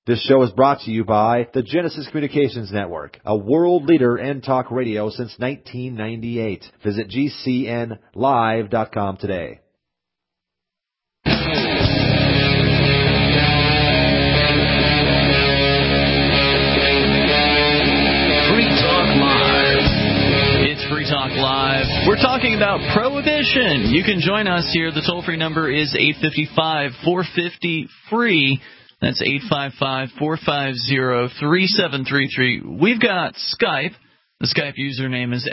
This show is brought to you by the Genesis Communications Network, a world leader in talk radio since 1998. Visit GCNlive.com today. Free Talk Live. We're talking about prohibition. You can join us here. The toll-free number is 855-450-FREE. That's 855-450-3733. We've got Skype. The Skype username is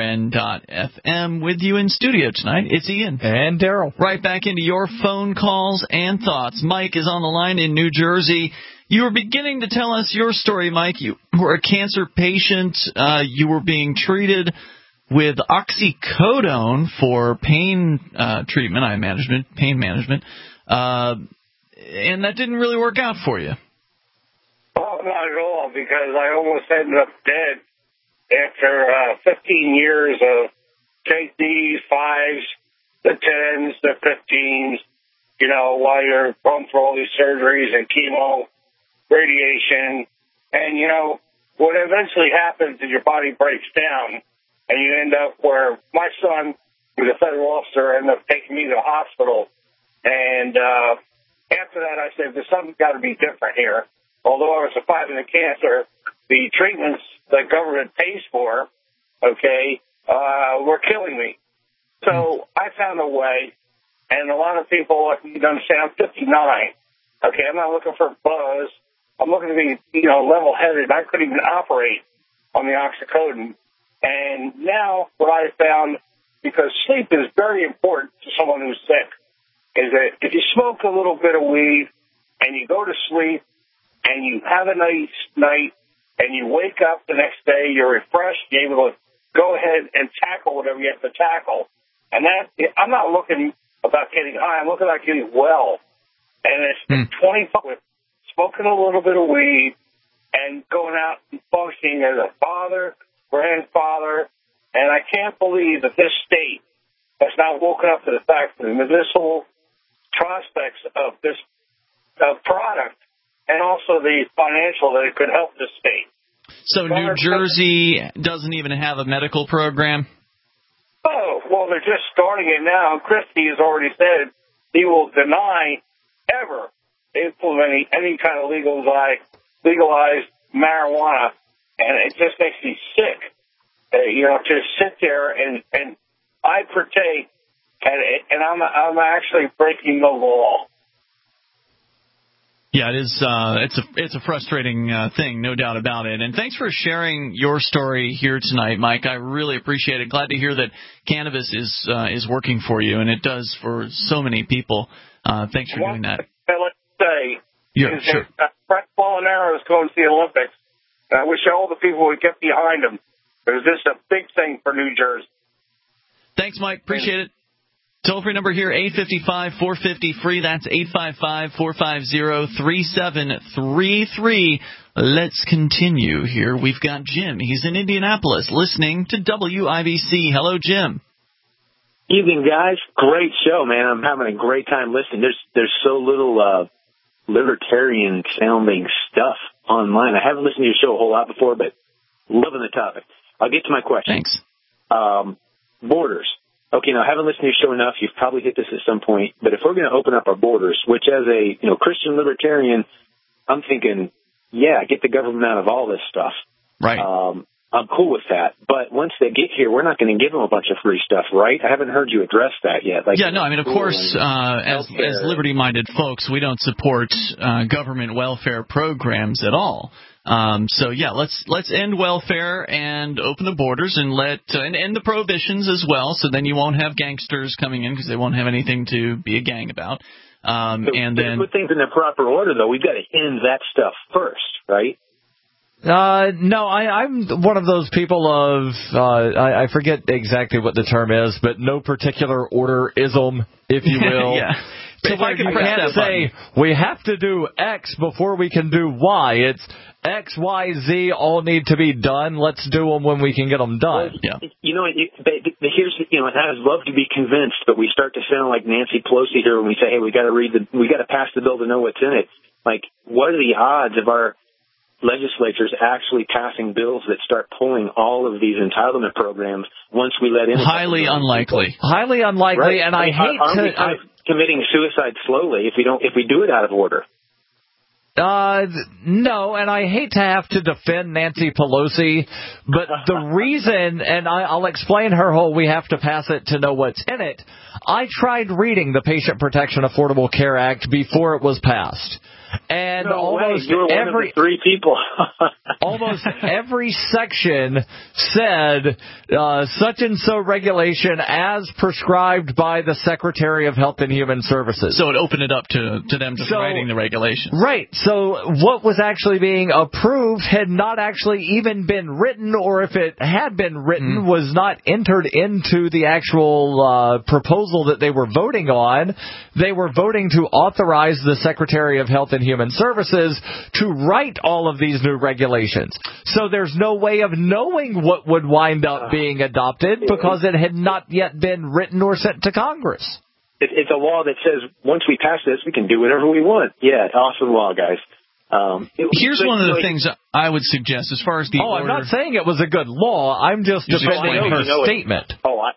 LRN.FM. With you in studio tonight, it's Ian. And Daryl. Right back into your phone calls and thoughts. Mike is on the line in New Jersey. You were beginning to tell us your story, Mike. You were a cancer patient. You were being treated with oxycodone for pain treatment, pain management, and that didn't really work out for you. Oh, not at all, because I almost ended up dead after 15 years of JDs, 5s, the 10s, the 15s, while you're going through all these surgeries and chemo, radiation, and, what eventually happens is your body breaks down. And you end up where my son, who's a federal officer, ended up taking me to the hospital. And after that, I said, there's something got to be different here. Although I was surviving the cancer, the treatments the government pays for, were killing me. So I found a way, and a lot of people need to understand I'm 59. I'm not looking for buzz. I'm looking to be, level-headed. I couldn't even operate on the oxycodone. And now what I found, because sleep is very important to someone who's sick, is that if you smoke a little bit of weed and you go to sleep and you have a nice night and you wake up the next day, you're refreshed, you're able to go ahead and tackle whatever you have to tackle. And that, I'm not looking about getting high, I'm looking about getting well. And it's 25 with smoking a little bit of weed and going out and functioning as a father, grandfather, and I can't believe that this state has not woken up to the fact that the medicinal prospects of this product and also the financial that it could help the state. So New Jersey doesn't even have a medical program? Oh, well, they're just starting it now. Christie has already said he will deny ever implementing any kind of legalized marijuana. And it just makes me sick, to sit there and I partake, and I'm actually breaking the law. Yeah, it is. It's a frustrating thing, no doubt about it. And thanks for sharing your story here tonight, Mike. I really appreciate it. Glad to hear that cannabis is working for you, and it does for so many people. Thanks for doing that. Let's say, sure. Brett Molinaro is going to the Olympics. I wish all the people would get behind him. Because this is a big thing for New Jersey. Thanks, Mike. Appreciate it. Toll-free number here, 855-450-FREE. That's 855-450-3733. Let's continue here. We've got Jim. He's in Indianapolis listening to WIBC. Hello, Jim. Evening, guys. Great show, man. I'm having a great time listening. There's so little libertarian-sounding stuff online. I haven't listened to your show a whole lot before, but loving the topic. I'll get to my question. Thanks. Borders. Okay, now I haven't listened to your show enough. You've probably hit this at some point. But if we're going to open up our borders, which as a Christian libertarian, I'm thinking, get the government out of all this stuff. Right. I'm cool with that. But once they get here, we're not going to give them a bunch of free stuff, right? I haven't heard you address that yet. Of course, as liberty-minded folks, we don't support government welfare programs at all. Let's end welfare and open the borders and and end the prohibitions as well. So then you won't have gangsters coming in because they won't have anything to be a gang about. And then put things in the proper order, though. We've got to end that stuff first, right? No, I'm one of those people of, I forget exactly what the term is, but no particular order-ism, if you will. Yeah. So you can't say, we have to do X before we can do Y. It's X, Y, Z all need to be done. Let's do them when we can get them done. Well, here's, I'd love to be convinced, but we start to sound like Nancy Pelosi here when we say, hey, we got to pass the bill to know what's in it. Like, what are the odds of our legislatures actually passing bills that start pulling all of these entitlement programs once we let in? Highly unlikely. Highly unlikely, right. and I hate aren't to... we kind of committing suicide slowly if we do it out of order? No, and I hate to have to defend Nancy Pelosi, but the reason, and I'll explain her whole we have to pass it to know what's in it, I tried reading the Patient Protection Affordable Care Act before it was passed. And no almost way. You were one of the 3 people. almost every section said such and so regulation as prescribed by the Secretary of Health and Human Services. So it opened it up to them just writing the regulations. Right. So what was actually being approved had not actually even been written, or if it had been written, was not entered into the actual proposal that they were voting on. They were voting to authorize the Secretary of Health and Human Services to write all of these new regulations. So there's no way of knowing what would wind up being adopted because it had not yet been written or sent to Congress. It's a law that says once we pass this, we can do whatever we want. Yeah, awesome law, guys. Here's one of the things I would suggest as far as the order. I'm not saying it was a good law. I'm just defending her statement.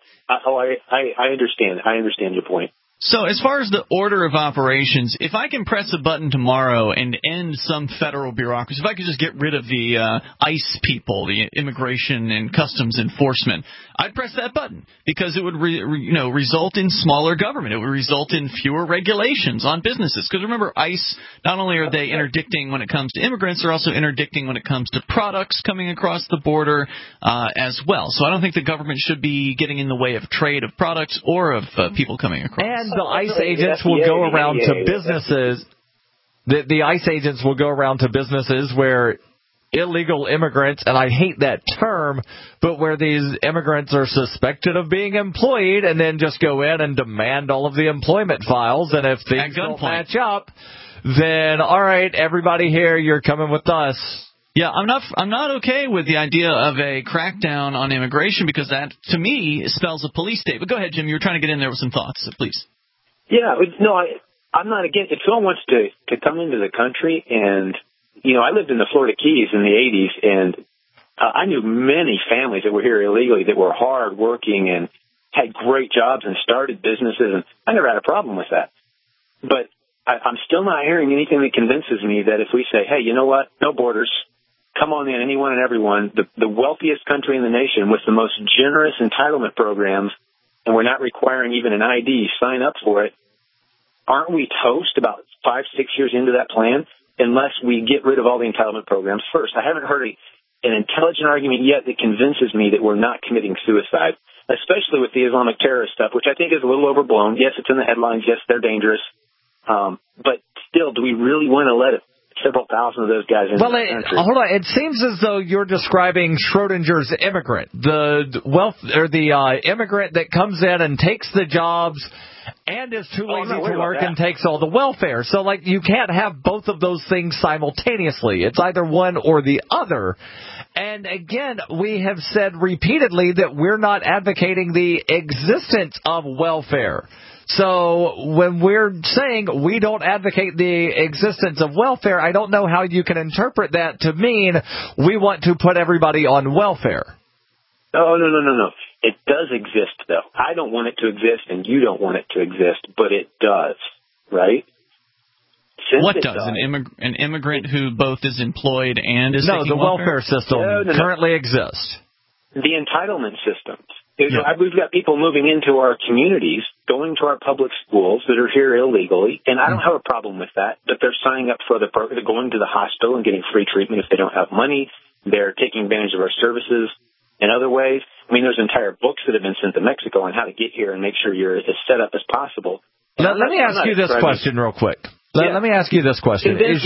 I understand. I understand your point. So as far as the order of operations, if I can press a button tomorrow and end some federal bureaucracy, if I could just get rid of the ICE people, the Immigration and Customs Enforcement, I'd press that button because it would result in smaller government. It would result in fewer regulations on businesses. Because remember, ICE, not only are they interdicting when it comes to immigrants, they're also interdicting when it comes to products coming across the border as well. So I don't think the government should be getting in the way of trade of products or of people coming across. And the ICE agents will go around to businesses. The ICE agents will go around to businesses where illegal immigrants, and I hate that term, but where these immigrants are suspected of being employed, and then just go in and demand all of the employment files. And if things don't match up, then all right, everybody here, you're coming with us. Yeah, I'm not okay with the idea of a crackdown on immigration because that, to me, spells a police state. But go ahead, Jim. You were trying to get in there with some thoughts, so please. Yeah, no, I'm not against it. If someone wants to come into the country, and, I lived in the Florida Keys in the 80s, and I knew many families that were here illegally that were hard-working and had great jobs and started businesses, and I never had a problem with that. But I'm still not hearing anything that convinces me that if we say, hey, you know what, no borders, come on in, anyone and everyone, the wealthiest country in the nation with the most generous entitlement programs, and we're not requiring even an ID, sign up for it, aren't we toast about 5-6 years into that plan unless we get rid of all the entitlement programs first? I haven't heard an intelligent argument yet that convinces me that we're not committing suicide, especially with the Islamic terrorist stuff, which I think is a little overblown. Yes, it's in the headlines. Yes, they're dangerous. But still, do we really want to let several thousand of those guys in the country? Hold on. It seems as though you're describing Schrodinger's immigrant, the immigrant that comes in and takes the jobs and is too lazy to work and takes all the welfare. So, you can't have both of those things simultaneously. It's either one or the other. And again, we have said repeatedly that we're not advocating the existence of welfare. So when we're saying we don't advocate the existence of welfare, I don't know how you can interpret that to mean we want to put everybody on welfare. Oh, no. It does exist, though. I don't want it to exist, and you don't want it to exist, but it does, right? What does? An immigrant who both is employed and is taking welfare system currently exists. The entitlement systems. We've got people moving into our communities, going to our public schools that are here illegally, and I don't have a problem with that, but they're signing up for they're going to the hospital and getting free treatment if they don't have money. They're taking advantage of our services in other ways. I mean, there's entire books that have been sent to Mexico on how to get here and make sure you're as set up as possible. Let me ask you this question real quick. Let me ask you this question. Is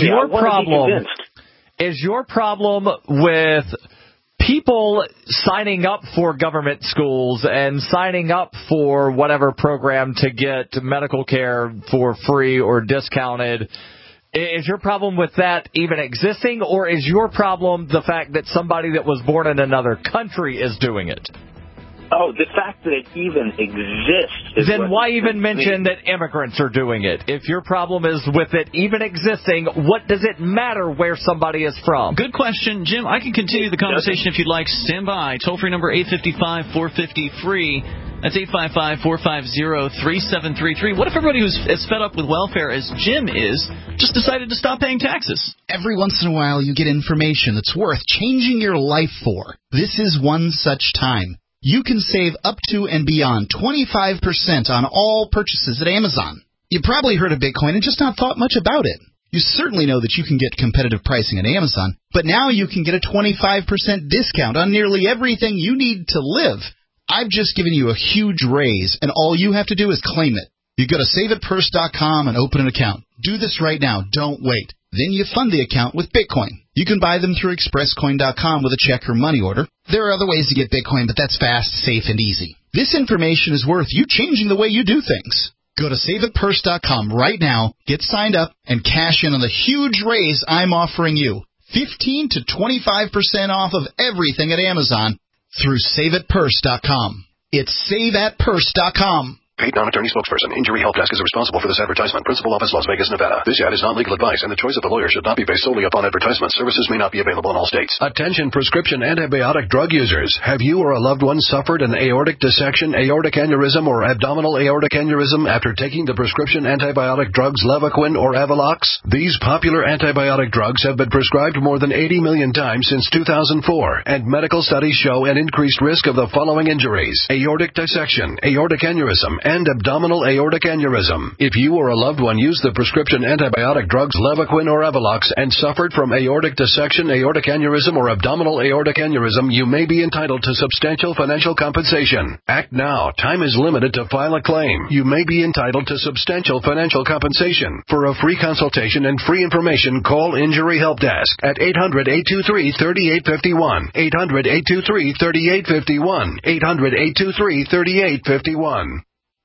your problem with people signing up for government schools and signing up for whatever program to get medical care for free or discounted, is your problem with that even existing, or is your problem the fact that somebody that was born in another country is doing it? Oh, the fact that it even exists. Then why even mention that immigrants are doing it? If your problem is with it even existing, what does it matter where somebody is from? Good question. Jim, I can continue the conversation if you'd like. Stand by. Toll-free number 855-450-FREE. That's 855-450-3733. What if everybody who's as fed up with welfare as Jim is just decided to stop paying taxes? Every once in a while you get information that's worth changing your life for. This is one such time. You can save up to and beyond 25% on all purchases at Amazon. You probably heard of Bitcoin and just not thought much about it. You certainly know that you can get competitive pricing at Amazon, but now you can get a 25% discount on nearly everything you need to live. I've just given you a huge raise, and all you have to do is claim it. You go to SaveItPurse.com and open an account. Do this right now. Don't wait. Then you fund the account with Bitcoin. You can buy them through ExpressCoin.com with a check or money order. There are other ways to get Bitcoin, but that's fast, safe, and easy. This information is worth you changing the way you do things. Go to SaveItPurse.com right now, get signed up, and cash in on the huge raise I'm offering you. 15 to 25% off of everything at Amazon through SaveItPurse.com. It's SaveAtPurse.com. Paid non-attorney spokesperson. Injury Help Desk is responsible for this advertisement. Principal office, Las Vegas, Nevada. This ad is not legal advice, and the choice of the lawyer should not be based solely upon advertisement. Services may not be available in all states. Attention prescription antibiotic drug users. Have you or a loved one suffered an aortic dissection, aortic aneurysm, or abdominal aortic aneurysm after taking the prescription antibiotic drugs Levaquin or Avelox? These popular antibiotic drugs have been prescribed more than 80 million times since 2004, and medical studies show an increased risk of the following injuries: aortic dissection, aortic aneurysm, and abdominal aortic aneurysm. If you or a loved one used the prescription antibiotic drugs Levaquin or Avelox and suffered from aortic dissection, aortic aneurysm, or abdominal aortic aneurysm, you may be entitled to substantial financial compensation. Act now. Time is limited to file a claim. You may be entitled to substantial financial compensation. For a free consultation and free information, call Injury Help Desk at 800-823-3851. 800-823-3851. 800-823-3851.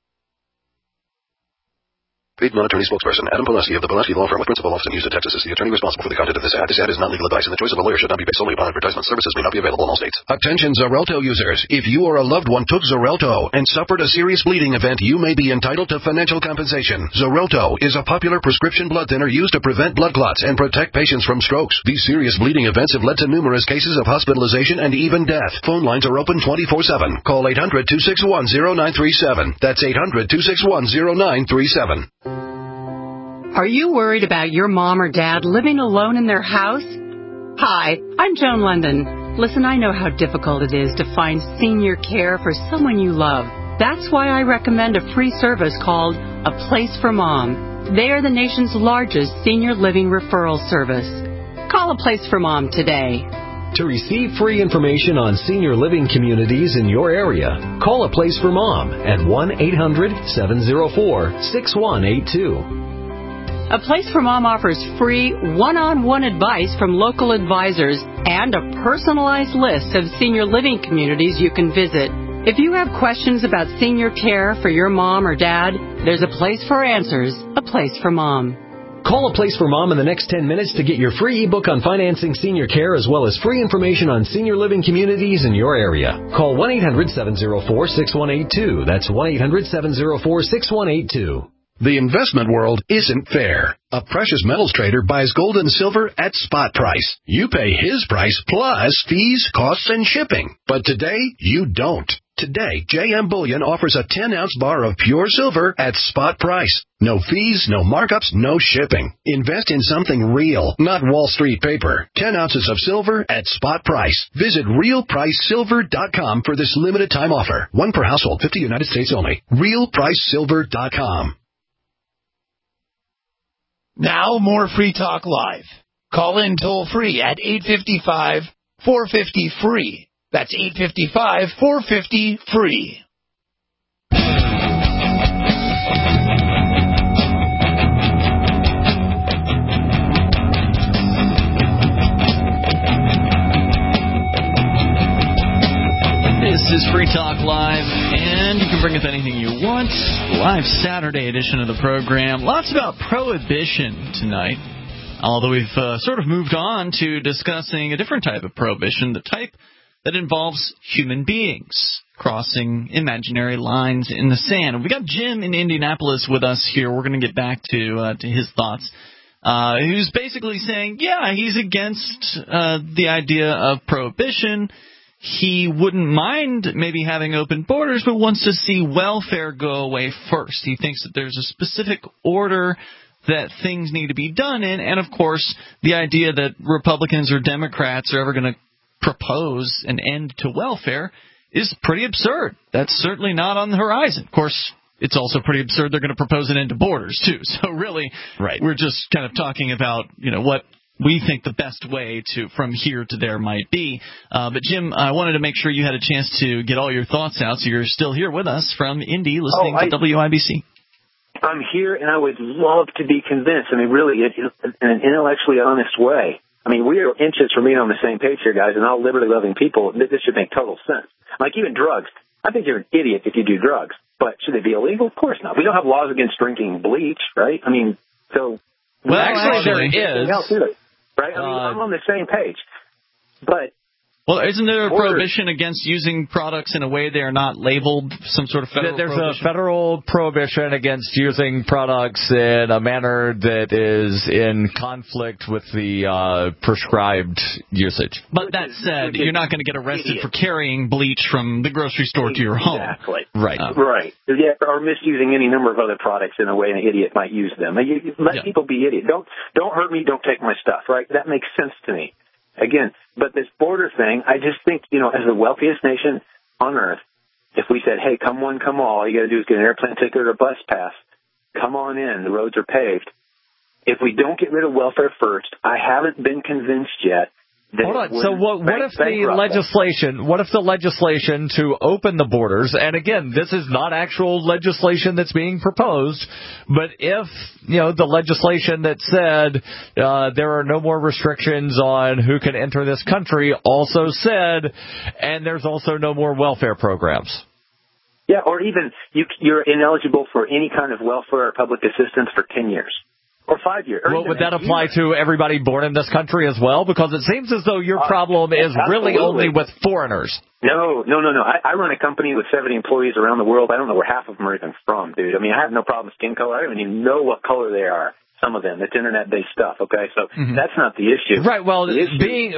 Paid non-attorney spokesperson Adam Pileski of the Pileski Law Firm with principal office in Houston, Texas is the attorney responsible for the content of this ad. This ad is not legal advice, and the choice of a lawyer should not be based solely upon advertisement. Services may not be available in all states. Attention Xarelto users. If you or a loved one took Xarelto and suffered a serious bleeding event, you may be entitled to financial compensation. Xarelto is a popular prescription blood thinner used to prevent blood clots and protect patients from strokes. These serious bleeding events have led to numerous cases of hospitalization and even death. Phone lines are open 24/7. Call 800-261-0937. That's 800-261-0937. Are you worried about your mom or dad living alone in their house? Hi, I'm Joan London. Listen, I know how difficult it is to find senior care for someone you love. That's why I recommend a free service called A Place for Mom. They are the nation's largest senior living referral service. Call A Place for Mom today. To receive free information on senior living communities in your area, call A Place for Mom at 1-800-704-6182. A Place for Mom offers free one-on-one advice from local advisors and a personalized list of senior living communities you can visit. If you have questions about senior care for your mom or dad, there's a place for answers, A Place for Mom. Call A Place for Mom in the next 10 minutes to get your free ebook on financing senior care as well as free information on senior living communities in your area. Call 1-800-704-6182. That's 1-800-704-6182. The investment world isn't fair. A precious metals trader buys gold and silver at spot price. You pay his price plus fees, costs, and shipping. But today, you don't. Today, JM Bullion offers a 10-ounce bar of pure silver at spot price. No fees, no markups, no shipping. Invest in something real, not Wall Street paper. 10 ounces of silver at spot price. Visit RealPriceSilver.com for this limited time offer. One per household, 50 United States only. RealPriceSilver.com. Now, more Free Talk Live. Call in toll-free at 855-450-FREE. That's 855-450-FREE. This is Free Talk Live, and you can bring up anything you want. Live Saturday edition of the program. Lots about prohibition tonight, although we've sort of moved on to discussing a different type of prohibition, the type that involves human beings crossing imaginary lines in the sand. We got Jim in Indianapolis with us here. We're going to get back to his thoughts. Who's basically saying, yeah, he's against the idea of prohibition. He wouldn't mind maybe having open borders, but wants to see welfare go away first. He thinks that there's a specific order that things need to be done in, and of course, the idea that Republicans or Democrats are ever going to propose an end to welfare is pretty absurd. That's certainly not on the horizon. Of course, it's also pretty absurd they're going to propose an end to borders, too. So really, we're just kind of talking about, what we think the best way to from here to there might be. But, Jim, I wanted to make sure you had a chance to get all your thoughts out, so you're still here with us from Indy listening to WIBC. I'm here, and I would love to be convinced. I mean, really, in an intellectually honest way. I mean, we are inches from being on the same page here, guys, and all liberty-loving people. This should make total sense. Like even drugs. I think you're an idiot if you do drugs. But should they be illegal? Of course not. We don't have laws against drinking bleach, right? I mean, so... Well, actually, there is. Right? I mean, I'm on the same page. But... Well, isn't there a prohibition against using products in a way they are not labeled, some sort of federal prohibition? There's a federal prohibition against using products in a manner that is in conflict with the prescribed usage. But that said, you're not going to get arrested for carrying bleach from the grocery store to your home. Exactly. Right. Right. Yeah, or misusing any number of other products in a way an idiot might use them. Let people be idiots. Don't hurt me, don't take my stuff, right? That makes sense to me. Again, but this border thing, I just think, as the wealthiest nation on earth, if we said, hey, come one, come all you got to do is get an airplane ticket or a bus pass, come on in, the roads are paved. If we don't get rid of welfare first, I haven't been convinced yet. Hold on. So what if the legislation to open the borders, and again, this is not actual legislation that's being proposed, but if, the legislation that said there are no more restrictions on who can enter this country also said, and there's also no more welfare programs. Yeah, or even you're ineligible for any kind of welfare or public assistance for 10 years. Or 5 years. Well, would that apply to everybody born in this country as well? Because it seems as though your problem is really only with foreigners. No. I run a company with 70 employees around the world. I don't know where half of them are even from, dude. I mean, I have no problem with skin color. I don't even know what color they are. Some of them. It's internet-based stuff, okay? So that's not the issue. Right, well, being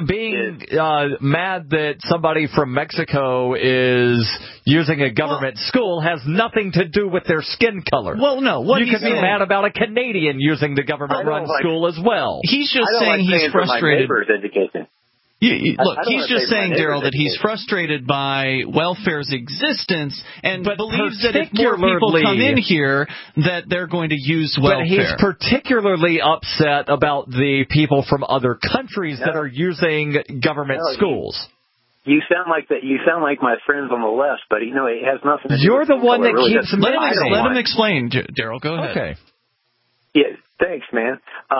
mad that somebody from Mexico is using a government school has nothing to do with their skin color. Well, no. You could be mad about a Canadian using the government-run school as well. He's just saying he's frustrated. For my neighbor's education. Look, he's just saying, Daryl, that he's frustrated by welfare's existence and believes that if more people come in here, that they're going to use welfare. But he's particularly upset about the people from other countries that are using government schools. You sound like that. You sound like my friends on the left, but it has nothing to do. You're the one that keeps. Let him explain, Daryl. Go ahead. Okay. Yeah. Thanks, man.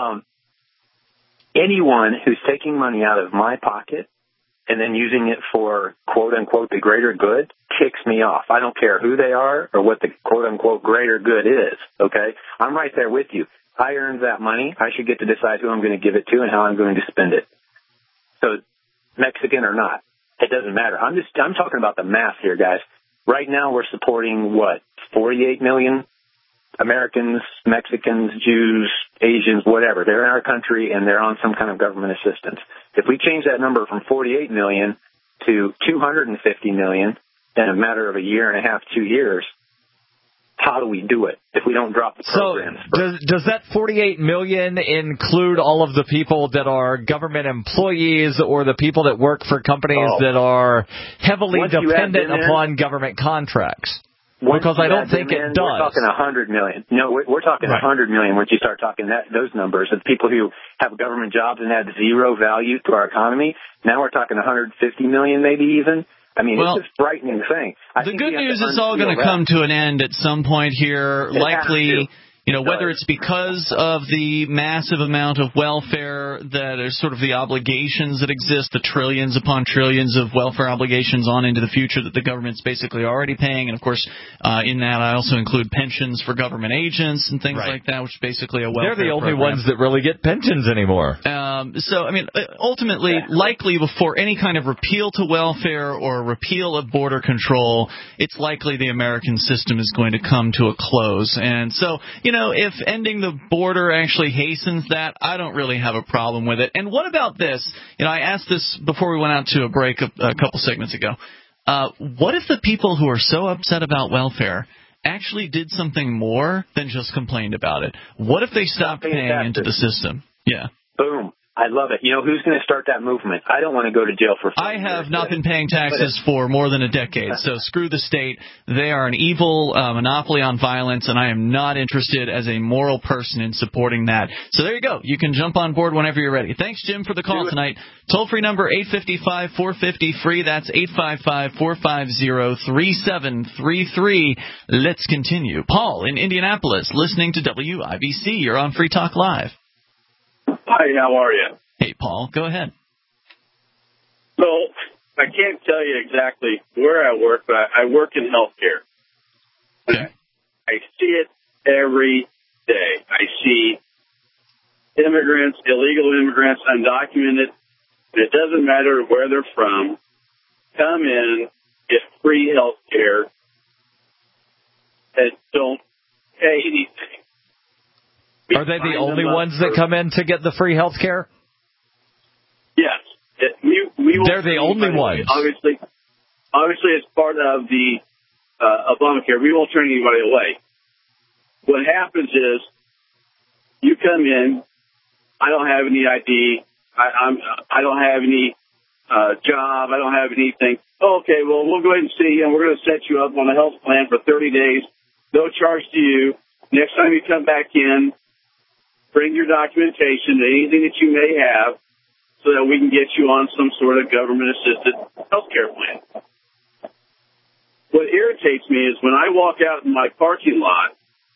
Anyone who's taking money out of my pocket and then using it for, quote-unquote, the greater good ticks me off. I don't care who they are or what the, quote-unquote, greater good is, okay? I'm right there with you. I earned that money. I should get to decide who I'm going to give it to and how I'm going to spend it. So, Mexican or not, it doesn't matter. I'm talking about the math here, guys. Right now we're supporting, 48 million Americans, Mexicans, Jews, Asians, whatever. They're in our country and they're on some kind of government assistance. If we change that number from 48 million to 250 million in a matter of a year and a half, 2 years, how do we do it if we don't drop the programs? So does that 48 million include all of the people that are government employees or the people that work for companies that are heavily dependent upon government contracts? Because I don't think it does. We're talking 100 million. No, we're talking 100 million once you start talking those numbers of people who have government jobs and add zero value to our economy. Now we're talking 150 million maybe even. I mean, it's a frightening thing. The good news is all going to come to an end at some point here. Likely, whether it's because of the massive amount of welfare that are sort of the obligations that exist, the trillions upon trillions of welfare obligations on into the future that the government's basically already paying. And, of course, in that I also include pensions for government agents and things like that, which is basically a welfare They're the only program. ones that really get pensions anymore. Ultimately, likely before any kind of repeal to welfare or repeal of border control, it's likely the American system is going to come to a close. And so, if ending the border actually hastens that, I don't really have a problem with it. And what about this? I asked this before we went out to a break a couple segments ago. What if the people who are so upset about welfare actually did something more than just complained about it? What if they stopped paying into the system? Yeah. Boom. I love it. Who's going to start that movement? I don't want to go to jail for 4 years. I have not been paying taxes for more than a decade, so screw the state. They are an evil monopoly on violence, and I am not interested as a moral person in supporting that. So there you go. You can jump on board whenever you're ready. Thanks, Jim, for the call tonight. Toll-free number 855-450-FREE. That's 855-450-3733. Let's continue. Paul in Indianapolis, listening to WIBC. You're on Free Talk Live. Hi, how are you? Hey, Paul, go ahead. So, I can't tell you exactly where I work, but I work in healthcare. Okay. I see it every day. I see immigrants, illegal immigrants, undocumented, and it doesn't matter where they're from, come in, get free health care, and don't pay anything. Are they the only ones that come in to get the free health care? Yes. They're the only ones. Obviously, it's part of the Obamacare. We won't turn anybody away. What happens is you come in, I don't have any ID, I don't have any job, I don't have anything. Okay, well, we'll go ahead and see you, and we're going to set you up on a health plan for 30 days, no charge to you. Next time you come back in, bring your documentation, anything that you may have, so that we can get you on some sort of government-assisted health care plan. What irritates me is when I walk out in my parking lot,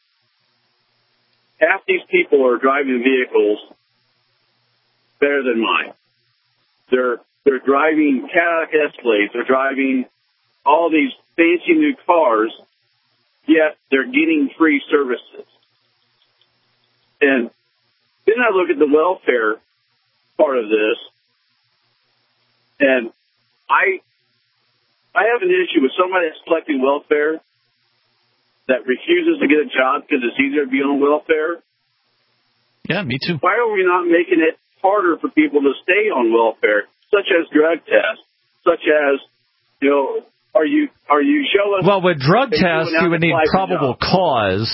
half these people are driving vehicles better than mine. They're driving Cadillac Escalades. They're driving all these fancy new cars, yet they're getting free services. And then I look at the welfare part of this, and I have an issue with somebody that's collecting welfare that refuses to get a job because it's easier to be on welfare. Yeah, me too. Why are we not making it harder for people to stay on welfare, such as drug tests, such as, are you showing? Well, with drug tests, you would need probable cause.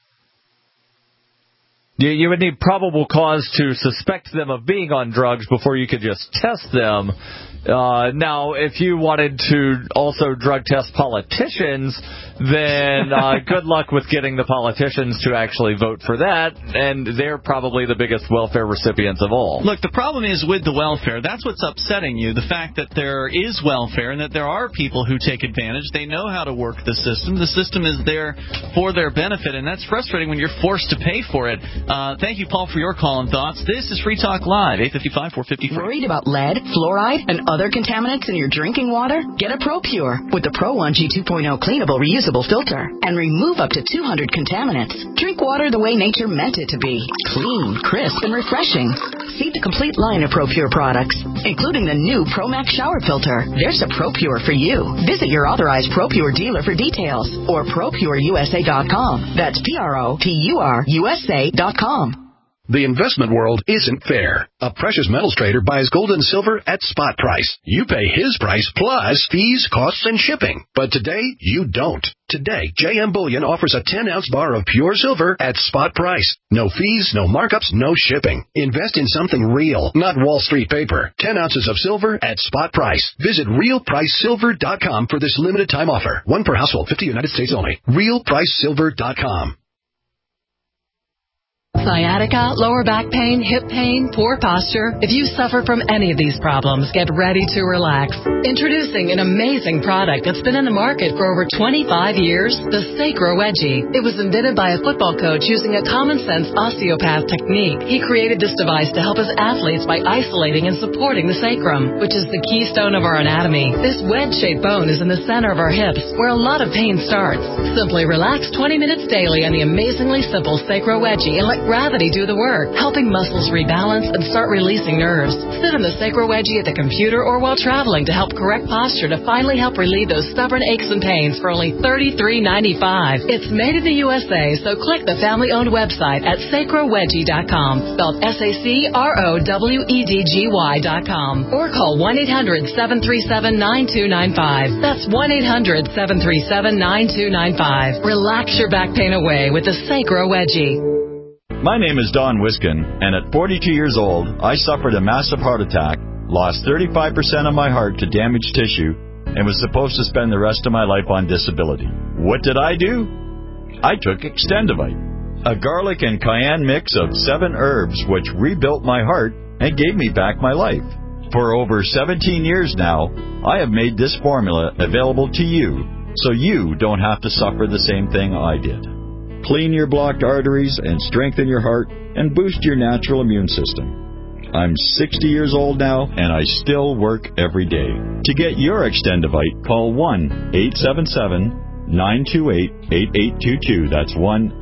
You would need probable cause to suspect them of being on drugs before you could just test them. Now, if you wanted to also drug test politicians, then good luck with getting the politicians to actually vote for that, and they're probably the biggest welfare recipients of all. Look, the problem is with the welfare, that's what's upsetting you, the fact that there is welfare and that there are people who take advantage. They know how to work the system. The system is there for their benefit, and that's frustrating when you're forced to pay for it. Thank you, Paul, for your call and thoughts. This is Free Talk Live, 855-450-FREE. Worried about lead, fluoride, and other contaminants in your drinking water? Get a ProPure with the Pro1G 2.0 cleanable reusable filter and remove up to 200 contaminants. Drink water the way nature meant it to be. Clean, crisp, and refreshing. See the complete line of ProPure products, including the new ProMax shower filter. There's a ProPure for you. Visit your authorized ProPure dealer for details or ProPureUSA.com. That's ProPureUSA.com. The investment world isn't fair. A precious metals trader buys gold and silver at spot price. You pay his price plus fees, costs, and shipping. But today, you don't. Today, JM Bullion offers a 10-ounce bar of pure silver at spot price. No fees, no markups, no shipping. Invest in something real, not Wall Street paper. 10 ounces of silver at spot price. Visit RealPriceSilver.com for this limited time offer. One per household, 50 United States only. RealPriceSilver.com. Sciatica, lower back pain, hip pain, poor posture. If you suffer from any of these problems, get ready to relax. Introducing an amazing product that's been in the market for over 25 years, the Sacro Wedgie. It was invented by a football coach using a common-sense osteopath technique. He created this device to help his athletes by isolating and supporting the sacrum, which is the keystone of our anatomy. This wedge-shaped bone is in the center of our hips, where a lot of pain starts. Simply relax 20 minutes daily on the amazingly simple Sacro Wedgie and let gravity do the work, helping muscles rebalance and start releasing nerves. Sit in the Sacro Wedgie at the computer or while traveling to help correct posture to finally help relieve those stubborn aches and pains for only $33.95. It's made in the USA, so click the family-owned website at sacrowedgie.com, spelled SACROWEDGY.com, or call 1-800-737-9295. That's 1-800-737-9295. Relax your back pain away with the Sacro Wedgie. My name is Don Wiskin, and at 42 years old, I suffered a massive heart attack, lost 35% of my heart to damaged tissue, and was supposed to spend the rest of my life on disability. What did I do? I took Extendivite, a garlic and cayenne mix of 7 herbs which rebuilt my heart and gave me back my life. For over 17 years now, I have made this formula available to you, so you don't have to suffer the same thing I did. Clean your blocked arteries and strengthen your heart and boost your natural immune system. I'm 60 years old now, and I still work every day. To get your Extendivite, call 1-877-928-8822. That's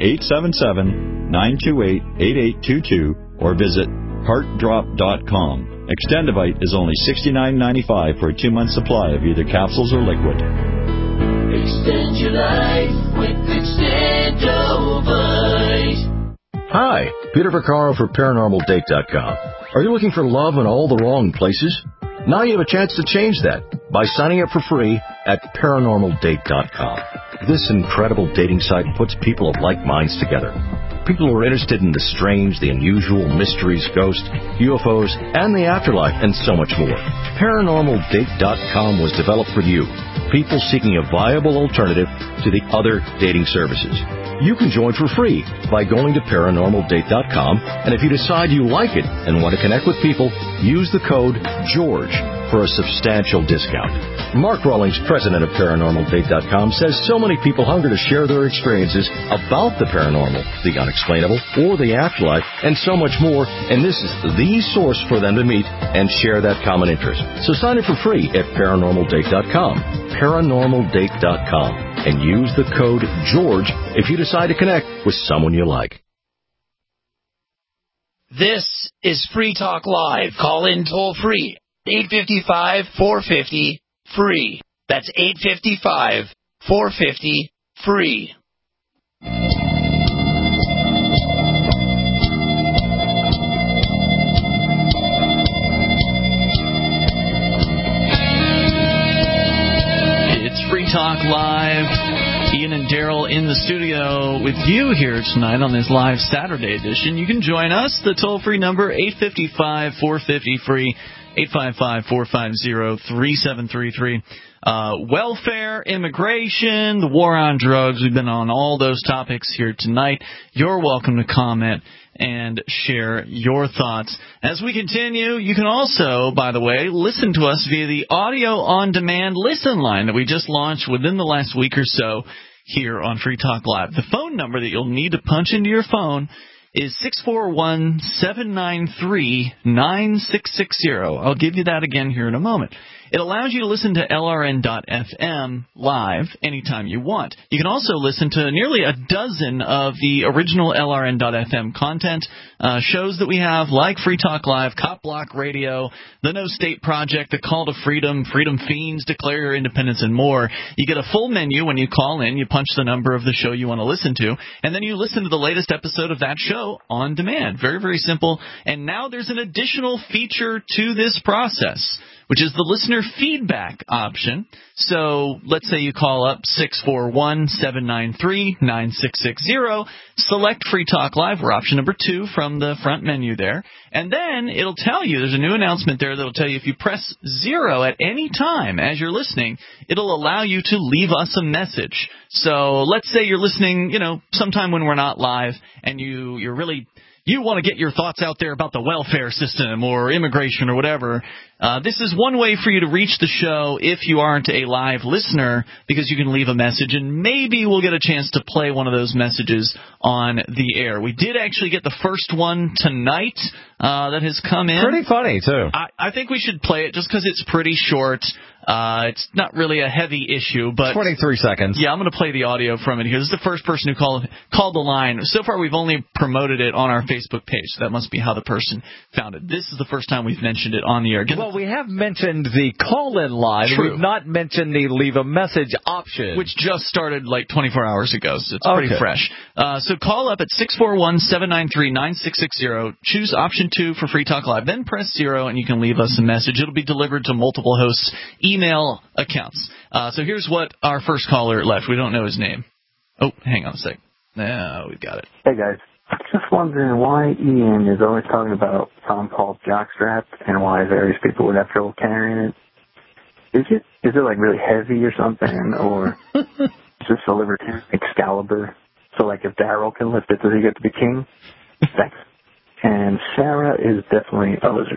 1-877-928-8822, or visit heartdrop.com. Extendivite is only $69.95 for a 2-month supply of either capsules or liquid. Extend your life with Extendovite. Hi, Peter Vaccaro for ParanormalDate.com. Are you looking for love in all the wrong places? Now you have a chance to change that by signing up for free at ParanormalDate.com. This incredible dating site puts people of like minds together. People who are interested in the strange, the unusual, mysteries, ghosts, UFOs, and the afterlife, and so much more. ParanormalDate.com was developed for you, people seeking a viable alternative to the other dating services. You can join for free by going to ParanormalDate.com, and if you decide you like it and want to connect with people, use the code GEORGE for a substantial discount. Mark Rawlings, president of ParanormalDate.com, says so many people hunger to share their experiences about the paranormal, the unexplainable, or the afterlife, and so much more, and this is the source for them to meet and share that common interest. So sign up for free at ParanormalDate.com, ParanormalDate.com, and use the code GEORGE if you decide to connect with someone you like. This is Free Talk Live. Call in toll free. 855-450-FREE. That's 855-450-FREE. It's Free Talk Live. Ian and Daryl in the studio with you here tonight on this live Saturday edition. You can join us. The toll-free number, 855-450-FREE. 855-450-3733. Welfare, immigration, the war on drugs. We've been on all those topics here tonight. You're welcome to comment and share your thoughts. As we continue, you can also, by the way, listen to us via the audio on demand listen line that we just launched within the last week or so here on Free Talk Live. The phone number that you'll need to punch into your phone is 641-793-9660. I'll give you that again here in a moment. It allows you to listen to LRN.FM live anytime you want. You can also listen to nearly a dozen of the original LRN.FM content shows that we have, like Free Talk Live, Cop Block Radio, The No State Project, The Call to Freedom, Freedom Fiends, Declare Your Independence, and more. You get a full menu when you call in. You punch the number of the show you want to listen to, and then you listen to the latest episode of that show on demand. Very, very simple. And now there's an additional feature to this process, which is the listener feedback option. So let's say you call up 641-793-9660, select Free Talk Live, or option number 2 from the front menu there, and then it'll tell you, there's a new announcement there that'll tell you if you press 0 at any time as you're listening, it'll allow you to leave us a message. So let's say you're listening, sometime when we're not live, and you're really you want to get your thoughts out there about the welfare system or immigration or whatever, this is one way for you to reach the show if you aren't a live listener, because you can leave a message and maybe we'll get a chance to play one of those messages on the air. We did actually get the first one tonight that has come in. Pretty funny, too. I think we should play it just because it's pretty short. It's not really a heavy issue, but 23 seconds. Yeah, I'm going to play the audio from it here. This is the first person who called the line. So far, we've only promoted it on our Facebook page, so that must be how the person found it. This is the first time we've mentioned it on the air. Well, we have mentioned the call-in line. True. We've not mentioned the leave a message option, which just started like 24 hours ago, so it's pretty fresh. So call up at 641-793-9660. Choose option 2 for Free Talk Live, then press 0, and you can leave us a message. It'll be delivered to multiple hosts' email accounts. So here's what our first caller left. We don't know his name. Oh, hang on a sec. Now we've got it. Hey, guys. Just wondering why Ian is always talking about Ron Paul's jockstrap and why various people would have trouble carrying it. Is it like really heavy or something, or is this a libertarian Excalibur? So like if Daryl can lift it, does he get to be king? Thanks. And Sarah is definitely a lizard.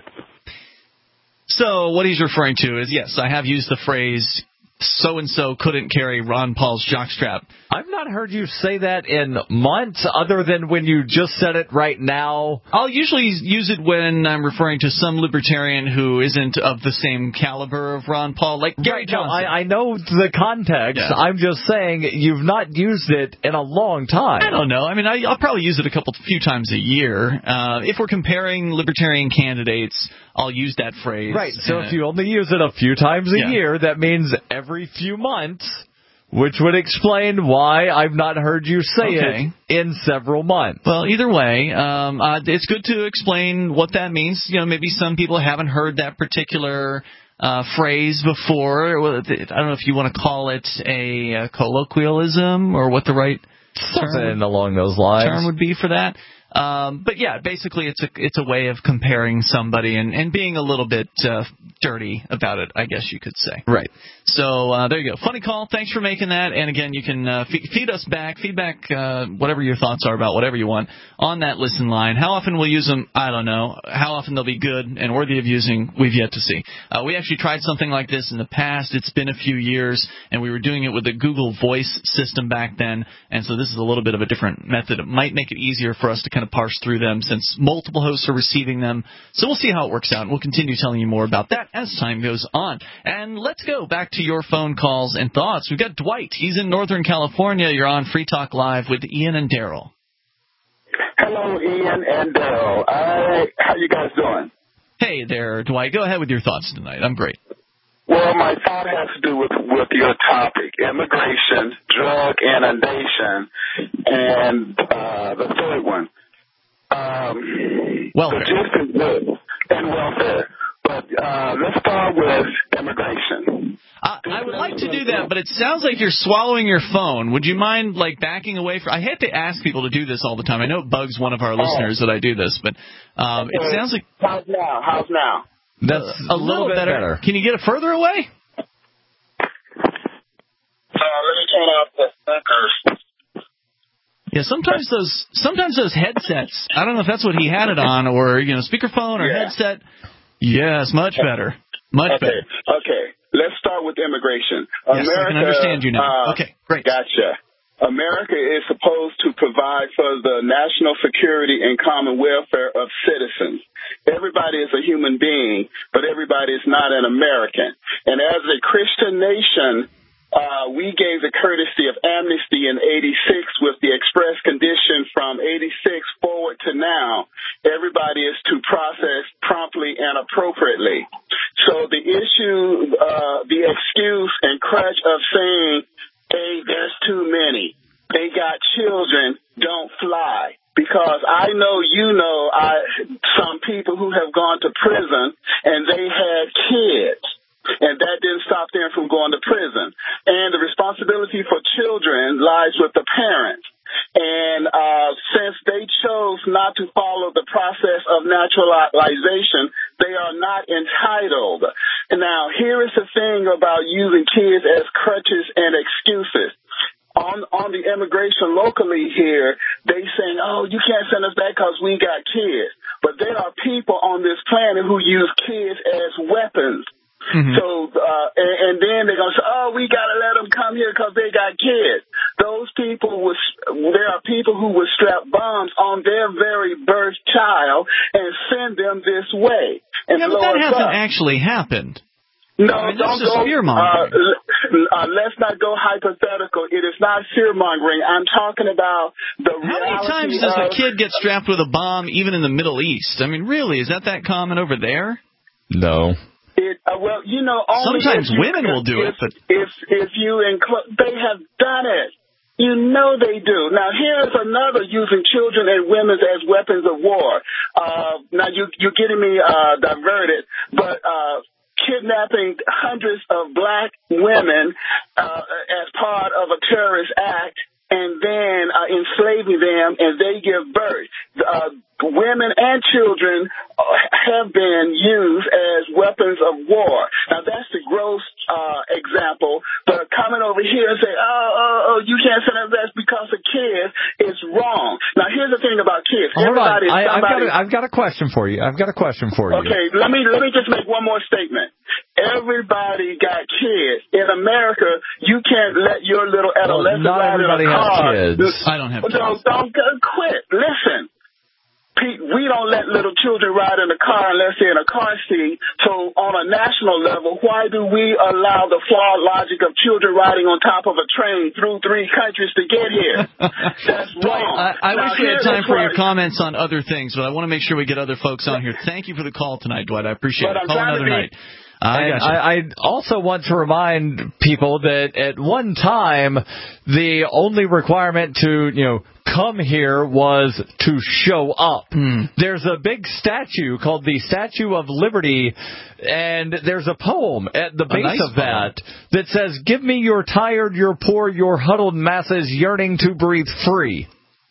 So what he's referring to is, yes, I have used the phrase, so-and-so couldn't carry Ron Paul's jockstrap. I've not heard you say that in months, other than when you just said it right now. I'll usually use it when I'm referring to some libertarian who isn't of the same caliber of Ron Paul, like Gary Johnson. I know the context. Yeah. I'm just saying you've not used it in a long time. I don't know. I mean, I'll probably use it a few times a year. If we're comparing libertarian candidates, I'll use that phrase. Right. So if you only use it a few times a year, that means every few months, which would explain why I've not heard you say it in several months. Well, either way, it's good to explain what that means. You know, maybe some people haven't heard that particular phrase before. I don't know if you want to call it a colloquialism or what the right something along those lines term would be for that. But yeah, basically it's a way of comparing somebody and being a little bit dirty about it, I guess you could say. Right. So there you go. Funny call. Thanks for making that. And again, you can feed us back, feedback, whatever your thoughts are about whatever you want on that listen line. How often we'll use them, I don't know. How often they'll be good and worthy of using, we've yet to see. We actually tried something like this in the past. It's been a few years, and we were doing it with the Google Voice system back then. And so this is a little bit of a different method. It might make it easier for us to kind of parse through them since multiple hosts are receiving them. So we'll see how it works out, and we'll continue telling you more about that as time goes on. And let's go back to your phone calls and thoughts. We've got Dwight. He's in Northern California. You're on Free Talk Live with Ian and Daryl. Hello, Ian and Daryl. How you guys doing? Hey there, Dwight. Go ahead with your thoughts tonight. I'm great. Well, my thought has to do with your topic, immigration, drug inundation, and the third one. Welfare. And welfare. But let's start with immigration. I would like to do that, but it sounds like you're swallowing your phone. Would you mind, like, backing away from... I hate to ask people to do this all the time. I know it bugs one of our listeners that I do this, but it sounds like... How's now? That's a little bit better. Can you get it further away? Let me turn off the speakers. Yeah, sometimes those headsets, I don't know if that's what he had it on, or, speakerphone or headset. Yes, much better. Much better. Okay, let's start with immigration. Yes, I can understand you now. Okay, great. Gotcha. America is supposed to provide for the national security and common welfare of citizens. Everybody is a human being, but everybody is not an American. And as a Christian nation, we gave the courtesy of amnesty in 86 with the express condition from 86 forward to now. Everybody is to process promptly and appropriately. So the issue, the excuse and crutch of saying, hey, there's too many. They got children, don't fly. Because I know some people who have gone to prison and they had kids. And that didn't stop them from going to prison. And the responsibility for children lies with the parents. And since they chose not to follow the process of naturalization, they are not entitled. Now, here is the thing about using kids as crutches and excuses. on the immigration locally here, they saying, oh, you can't send us back because we got kids. But there are people on this planet who use kids as weapons. Mm-hmm. So, and then they're going to say, oh, we got to let them come here because they got kids. Those people there are people who would strap bombs on their very birth child and send them this way. And yeah, but that hasn't actually happened. No, I mean, don't that's just go. fear-mongering. Let's not go hypothetical. It is not fear-mongering. I'm talking about the How reality. How many times does a kid get strapped with a bomb, even in the Middle East? I mean, really, is that common over there? No. Well, you know, only sometimes women will do it, but if you they have done it. You know they do. Now, here's another using children and women as weapons of war. Now, you're getting me diverted, but kidnapping hundreds of black women as part of a terrorist act and then enslaving them and they give birth. Women and children have been used as weapons of war. Now, that's the gross example, but coming over here and say, oh, you can't send us that because of kids is wrong. Now, here's the thing about kids. Hold on. I've got a question for you. Okay, let me just make one more statement. Everybody got kids. In America, you can't let your little adolescent ride in a car. Not everybody has kids. I don't have kids. Don't quit. Listen. Pete, we don't let little children ride in a car unless they're in a car seat. So on a national level, why do we allow the flawed logic of children riding on top of a train through 3 countries to get here? That's wrong. I wish we had time for your comments on other things, but I want to make sure we get other folks on here. Thank you for the call tonight, Dwight. I appreciate it. Call another night. I also want to remind people that at one time, the only requirement to, come here was to show up. There's a big statue called the Statue of Liberty, and there's a poem at the base of that that says, give me your tired, your poor, your huddled masses yearning to breathe free.